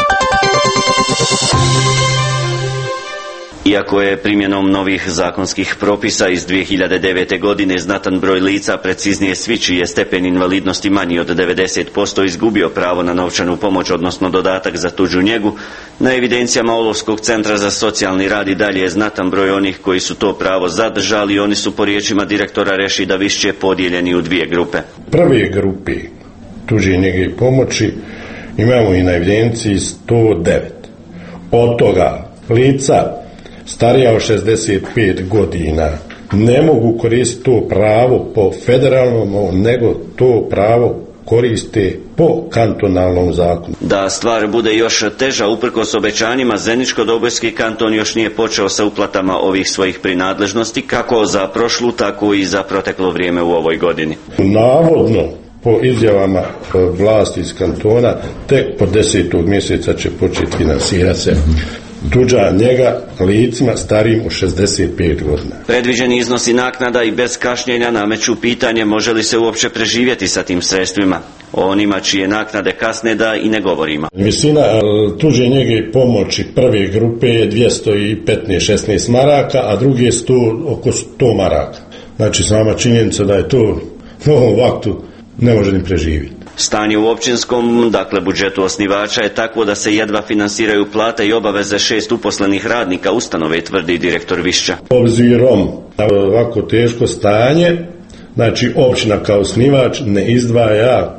Iako je primjenom novih zakonskih propisa iz dvije hiljade devete. godine znatan broj lica, preciznije svi čiji je stepen invalidnosti manji od devedeset posto, izgubio pravo na novčanu pomoć, odnosno dodatak za tuđu njegu, na evidencijama Olovskog centra za socijalni rad i dalje je znatan broj onih koji su to pravo zadržali i oni su po riječima direktora Rešida Višće podijeljeni u dvije grupe. Prve grupe tuđe njege i pomoći imamo i na evidenciji sto devet. Od toga lica starija od šezdeset pet godina ne mogu koristiti to pravo po federalnom, nego to pravo koriste po kantonalnom zakonu. Da stvar bude još teža, uprkos obećanjima, Zeničko-Dobojski kanton još nije počeo sa uplatama ovih svojih prinadležnosti, kako za prošlu, tako i za proteklo vrijeme u ovoj godini. Navodno, po izjavama vlasti iz kantona, tek po desetog mjeseca će početi finansirati se tuđa njega licima starijim od šezdeset pet godina. Predviđeni iznosi naknada i bez kašnjenja nameću pitanje može li se uopće preživjeti sa tim sredstvima. O onima čije naknade kasne da i ne govorimo. Visina tuđe njege i pomoći prve grupe je dvjesto petnaest šesnaest maraka, a druge sto, oko sto maraka. Znači sama činjenica da je to u ovom vaktu ne može ni preživjeti. Stanje u općinskom, dakle budžetu osnivača, je takvo da se jedva finansiraju plate i obaveze šest uposlenih radnika ustanove, tvrdi direktor Višća. Obzirom na ovako teško stanje, znači općina kao osnivač ne izdvaja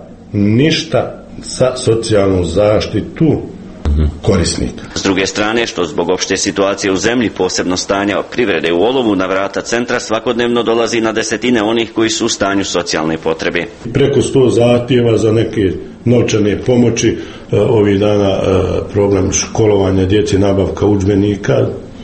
ništa za socijalnu zaštitu korisnika. S druge strane, što zbog opšte situacije u zemlji, posebno stanja privrede u Olovu, na vrata centra svakodnevno dolazi na desetine onih koji su u stanju socijalne potrebe. Preko sto zahtjeva za neke novčane pomoći, ovih dana problem školovanja djece, nabavka udžbenika,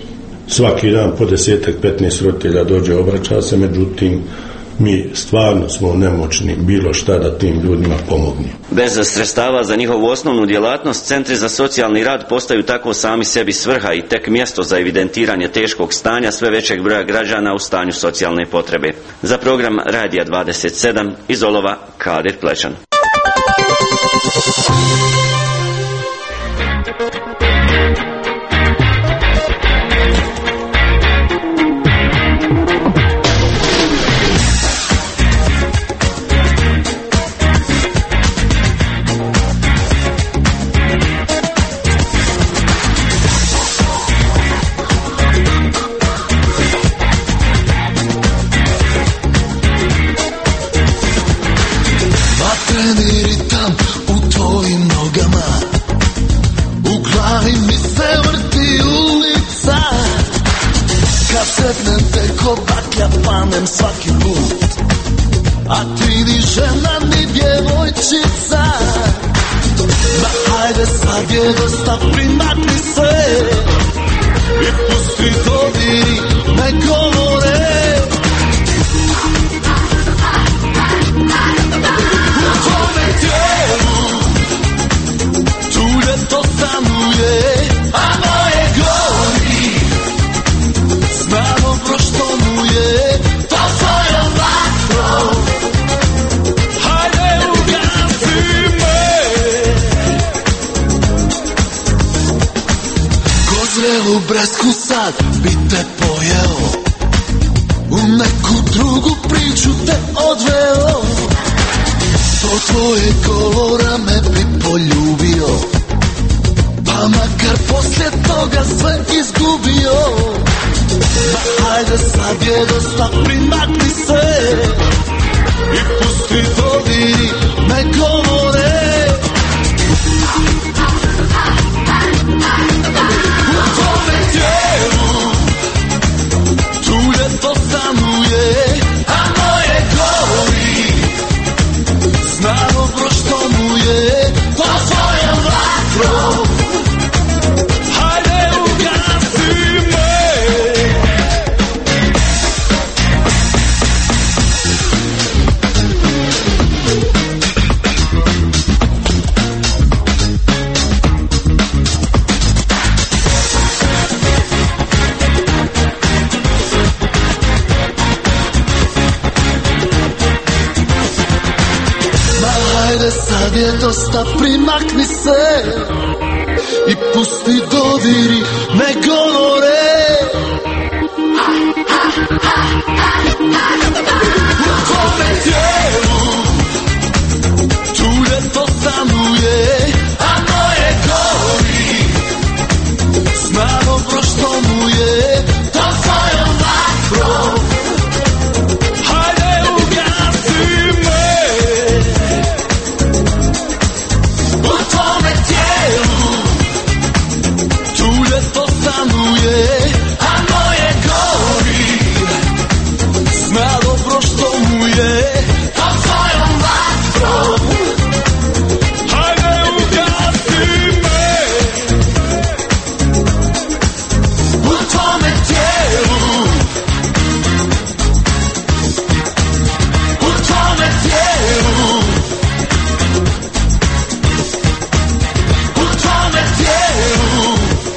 svaki dan po desetak, petnaest roditelja dođe, obraća se, međutim mi stvarno smo nemoćni bilo šta da tim ljudima pomognu. Bez sredstava za njihovu osnovnu djelatnost, centri za socijalni rad postaju tako sami sebi svrha i tek mjesto za evidentiranje teškog stanja sve većeg broja građana u stanju socijalne potrebe. Za program Radija dvadeset sedam iz Olova, Kadir Plečan. Vatreni ritam u tvojim nogama, stanem svaki put, a ti ni žena ni djevojčica. Ma hajde sad je dosta, primakni se i pusti dodiri me govore. U tvome tijelu čude to stanuje, a moje gori znamo pro što mu je to svojom vatrom. Hajde ugasi me, ko zrelu bresku sad bi te pojeo, u neku drugu priču te odveo. To tvoje kolora me bi poljubio, pa makar poslije toga sve izgubio. Ma hajde sad je dosta, primakni se i pusti dodiri me govore. U tvome tijelu čude to stanuje, a moje gori znamo pro što mu je to svojom vatrom. Hajde ugasi me. Hajde sad je dosta, primakni se i pusti dodiri me govore. U tvome tijelu čude to stanuje, a moje gori znamo pro što mu je to svojom vatrom. Hajde ugasi me. U tvome tijelu čude to stanuje, a moje gori zna dobro što mu je to svojom vatrom. Hajde ugasi me. U tvome tijelu, u tvome tijelu, u tvome tijelu.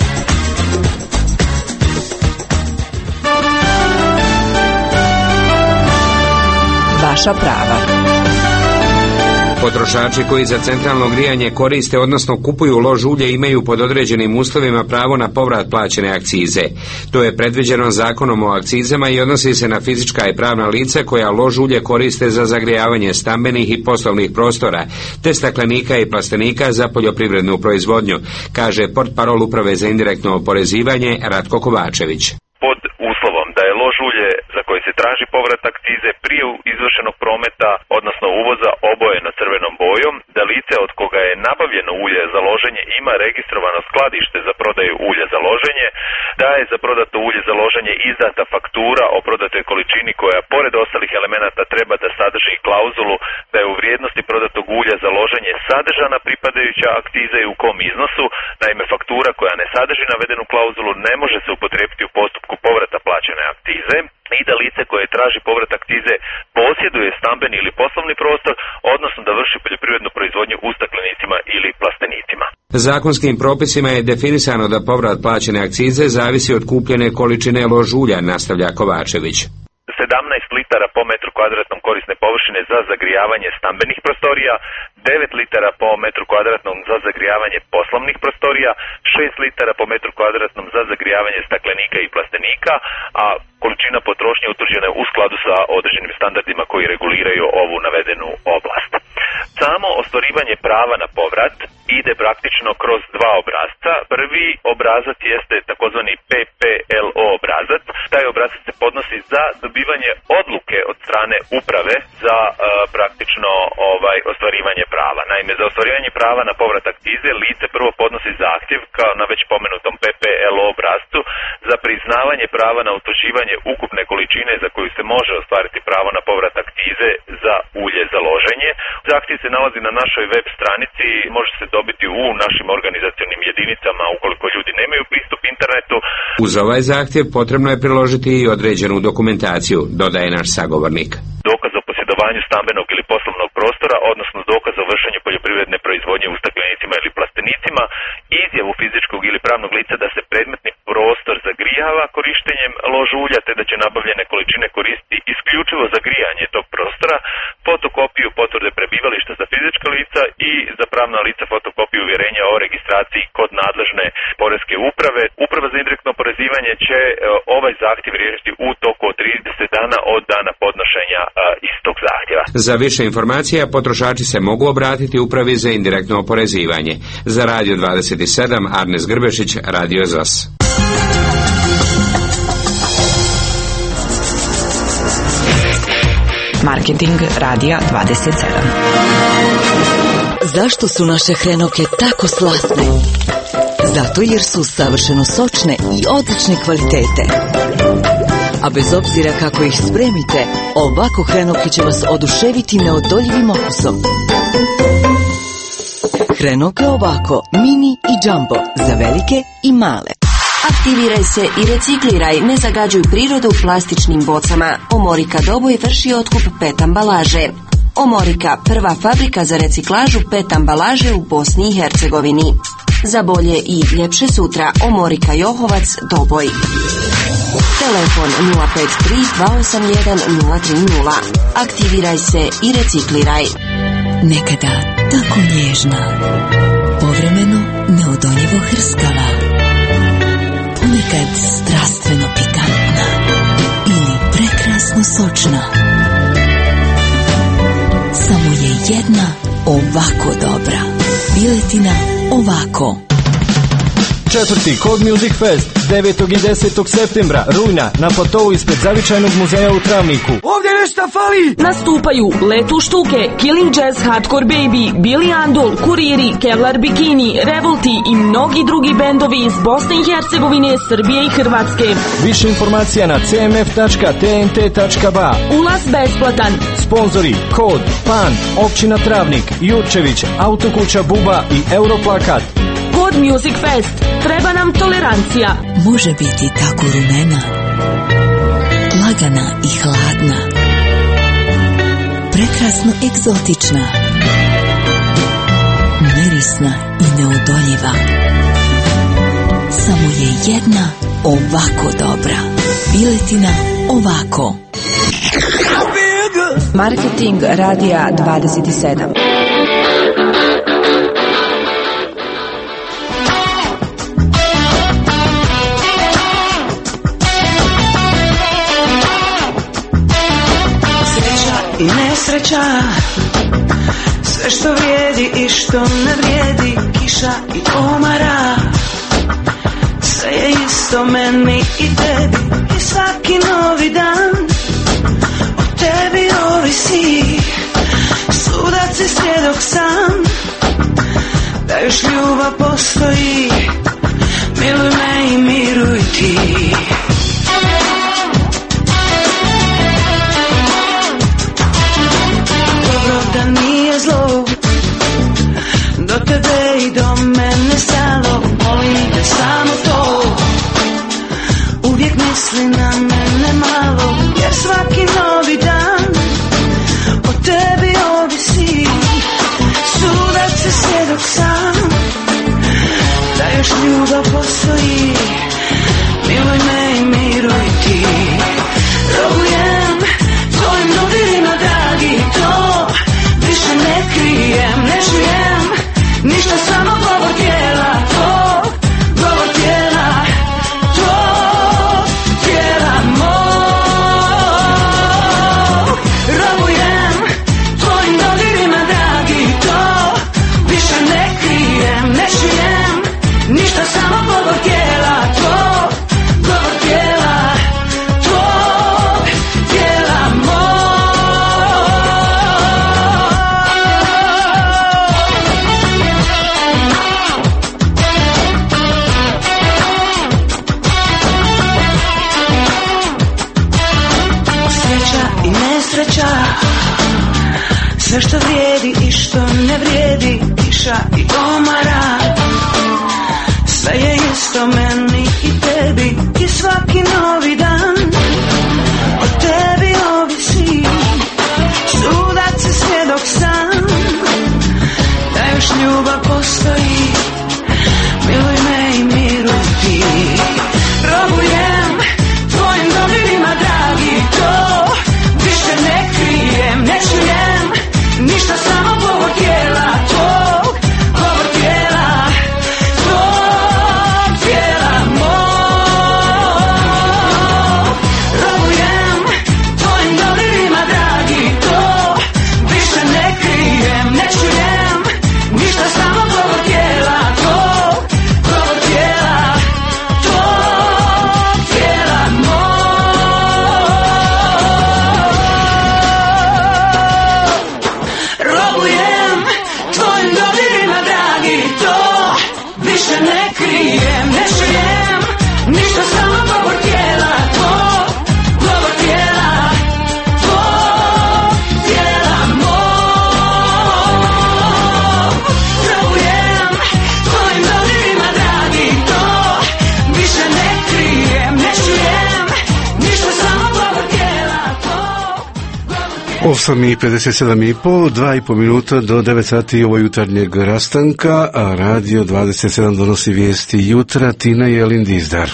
Vaša prava. Potrošači koji za centralno grijanje koriste, odnosno kupuju lož ulje, imaju pod određenim uslovima pravo na povrat plaćene akcize. To je predviđeno zakonom o akcizama i odnosi se na fizička i pravna lica koja lož ulje koriste za zagrijavanje stambenih i poslovnih prostora, te staklenika i plastenika za poljoprivrednu proizvodnju, kaže portparol Uprave za indirektno oporezivanje Ratko Kovačević. Pod uslovom da je lož ulje za koje se traži povrat akcize prije izvršenog prometa, odnosno uvoza, obojeno crvenom bojom, da lice od koga je nabavljeno ulje za loženje ima registrovano skladište za prodaju ulja za loženje, da je za prodato ulje za loženje izdata faktura o prodatoj količini koja pored ostalih elemenata treba da sadrži i klauzulu da je u vrijednosti prodatog ulja za loženje sadržana pripadajuća akciza i u kom iznosu. Naime, faktura koja ne sadrži navedenu klauzulu ne može se upotrijebiti u postupku povrata plaćene akcize, i da lice koje traži povrat akcize posjeduje stambeni ili poslovni prostor, odnosno da vrši poljoprivrednu proizvodnju u staklenicima ili plastenicima. Zakonskim propisima je definisano da povrat plaćene akcize zavisi od kupljene količine lož ulja, nastavlja Kovačević. sedamnaest litara po metru kvadratnom korisne površine za zagrijavanje stambenih prostorija, devet litara po metru kvadratnom za zagrijavanje poslovnih prostorija, šest litara po metru kvadratnom za zagrijavanje staklenika i plastenika, a količina potrošnje utvrđena je u skladu sa određenim standardima koji reguliraju ovu navedenu oblast. Samo ostvarivanje prava na povrat ide praktično kroz dva obrazca. Prvi obrazac jeste takozvani P P L O obrazac. Taj obrazac se podnosi za dobivanje odluke od strane uprave za uh, praktično ovaj ostvarivanje prava. Naime, za ostvarivanje prava na povrat akcize lice prvo podnosi zahtjev kao na već pomenutom P P L O obrascu za priznavanje prava na utvrđivanje ukupne količine za koju se može ostvariti pravo na povrat akcize za ulje za loženje. Zahtjev se nalazi na našoj web stranici, može se dobiti u našim organizacionim jedinicama ukoliko ljudi nemaju pristup internetu. Uz ovaj zahtjev potrebno je priložiti i određenu dokumentaciju, dodaje naš sagovornik. Dokaz o posjedovanju stambenog ili poslovnog prostora, odnosno dokaz o vršenju poljoprivredne proizvodnje u staklenicima ili plastenicima, izjavu fizičkog ili pravnog lica da se predmetni prostor zagrijava korištenjem ložulja te da će nabavljene količine koristiti isključivo za grijanje tog prostora, fotokopiju potvrde prebivališta za fizička lica i za pravna lica fotokopiju uvjerenja o registraciji kod nadležne poreske uprave. Uprava za indirektno oporezivanje će ovaj zahtjev riješiti u toku od trideset dana od dana podnošenja istog zahtjeva. Za više informacija potrošači se mogu obratiti Upravi za indirektno oporezivanje. Za Radio dvadeset sedam Arnes Grbešić, Radio Z O S. Marketing Radija dvadeset sedam. Zašto su naše hrenovke tako slatne? Zato jer su savršeno sočne i odlične kvalitete. A bez obzira kako ih spremite, ovako hrenovke će vas oduševiti neodoljivim okusom. Hrenovke ovako, mini i jumbo, za velike i male. Aktiviraj se i recikliraj, ne zagađuj prirodu plastičnim bocama. Omorika Doboj vrši otkup pet ambalaže. Omorika, prva fabrika za reciklažu pet ambalaže u Bosni i Hercegovini. Za bolje i ljepše sutra, Omorika Johovac, Doboj. Telefon nula pet tri dva osam jedan nula tri nula. Aktiviraj se i recikliraj. Nekada tako nježna, povremeno neodoljivo hrskava, ponekad strastveno pikantna ili prekrasno sočna. Samo je jedna ovako dobra. Piletina ovako. Četvrti Cold Music Fest devetog i desetog septembra rujna na platovu ispred Zavičajnog muzeja u Travniku. Ovdje nešto fali! Nastupaju Letu Štuke, Killing Jazz, Hardcore Baby, Billy Andol, Kuriri, Kevlar Bikini, Revolti i mnogi drugi bendovi iz Bosne i Hercegovine, Srbije i Hrvatske. Više informacija na c m f tačka t n t tačka b a. Ulaz besplatan. Sponzori Kod, Pan, Općina Travnik, Jurčević, Autokuća Buba i Europlakat. Kod Music Fest. Treba nam tolerancija. Može biti tako rumena, lagana i hladna, prekrasno egzotična, mirisna i neodoljiva. Samo je jedna ovako dobra. Piletina ovako. Marketing Radija dvadeset sedam. I nesreća, sve što vrijedi i što ne vrijedi, kiša i omara, sve je isto meni i tebi. I svaki novi dan o tebi ovisi, sudac i svjedok sam, da još ljubav postoji. Miluj me i miruj ti. Da nije zlo, do tebe i do mene stalo, molim te samo to, uvijek misli na mene malo, jer svaki novi dan o tebi ovisi, sudac i svjedok sam, da sreća, sve što vrijedi i što ne vrijedi, kiša i omara. Sve je isto meni i tebi i svaki novi dan o tebi ovisi. Sudac i svjedok sam, da još ljubav postoji. Miluj me i miruj ti. Robujem tvojim dodirima, dragi, to više ne krijem, ne čujem ništa, samo govor tijela tvog, govor tijela tvog, tijela mog. Robujem tvojim dodirima, dragi, to više ne krijem, ne čujem ništa, samo govor tijela tvog, govor tijela tvog, tijela mog. Robujem tvojim dodirima, dragi, to više ne krijem, ne čujem ništa, samo govor tijela tvog, govor tijela tvog, tijela mog. Robujem tvojim dodirima, dragi, to više ne krijem, ne čujem ništa, samo govor tijela tvog. osam i pedeset sedam i po, dva i po minuta do devet sati ovo jutarnjeg rastanka, a Radio dvadeset sedam donosi vijesti jutra. Tina Jelin Dizdar.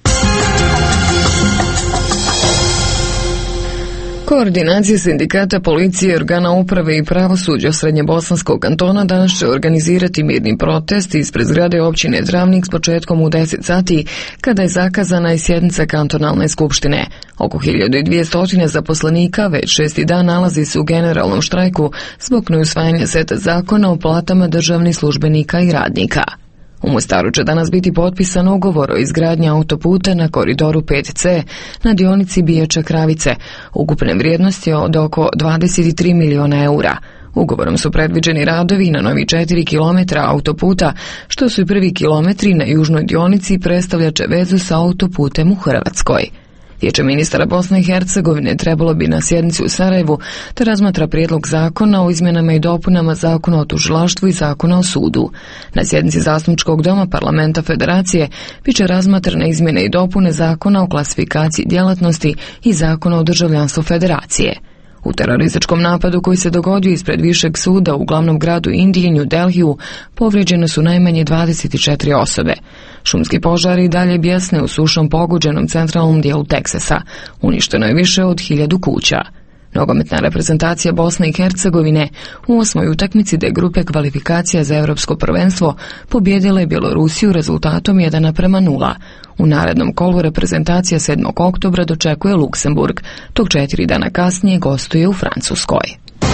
Koordinacija sindikata, policije, organa uprave i pravosuđa Srednjebosanskog kantona danas će organizirati mirni protest ispred zgrade općine Travnik s početkom u deset sati, kada je zakazana i sjednica kantonalne skupštine. Oko hiljadu dvjesto zaposlenika već šesti dan nalazi se u generalnom štrajku zbog neusvajanja seta zakona o platama državnih službenika i radnika. U Mostaru će danas biti potpisan ugovor o izgradnji autoputa na koridoru pet ce na dionici Bijeća-Kravice, ukupne vrijednosti od oko dvadeset tri miliona eura. Ugovorom su predviđeni radovi na novi četiri kilometra autoputa, što su i prvi kilometri na južnoj dionici i predstavljaće vezu sa autoputem u Hrvatskoj. Vijeće ministara Bosne i Hercegovine trebalo bi na sjednici u Sarajevu da razmatra prijedlog zakona o izmjenama i dopunama zakona o tužilaštvu i zakona o sudu. Na sjednici Zastupničkog doma Parlamenta Federacije biće razmatrane izmjene i dopune zakona o klasifikaciji djelatnosti i zakona o državljanstvu Federacije. U terorističkom napadu koji se dogodio ispred višeg suda u glavnom gradu Indije, New Delhiju, povrijeđene su najmanje dvadeset četiri osobe. Šumski požari i dalje bjesne u sušom pogođenom centralnom dijelu Teksasa. Uništeno je više od hiljadu kuća. Nogometna reprezentacija Bosne i Hercegovine u osmoj utakmici D grupe kvalifikacija za europsko prvenstvo pobjedila je Bjelorusiju rezultatom jedan naprema nula. U narednom kolu reprezentacija sedmog oktobra dočekuje Luksemburg, dok četiri dana kasnije gostuje u Francuskoj.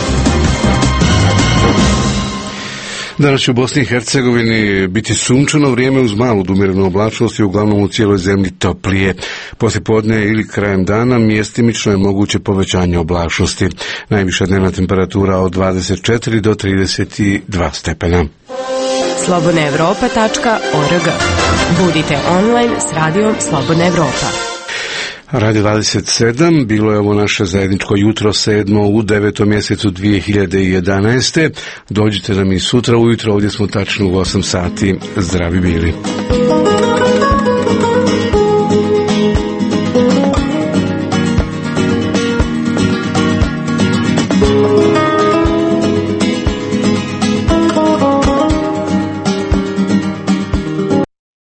Danas će u Bosni i Hercegovini biti sunčano vrijeme uz malu umjerenu oblačnost i uglavnom u cijeloj zemlji toplije. Poslijepodne ili krajem dana mjestimično je moguće povećanje oblačnosti. Najviša dnevna temperatura od dvadeset četiri do trideset dva stepena. slobodna evropa tačka org. Budite online s radijom Slobodna Evropa. Radio dvadeset sedam, bilo je ovo naše zajedničko jutro sedmo u devetom mjesecu dvije hiljade jedanaeste. Dođite nam i sutra ujutro, ovdje smo tačno u osam sati. Zdravi bili.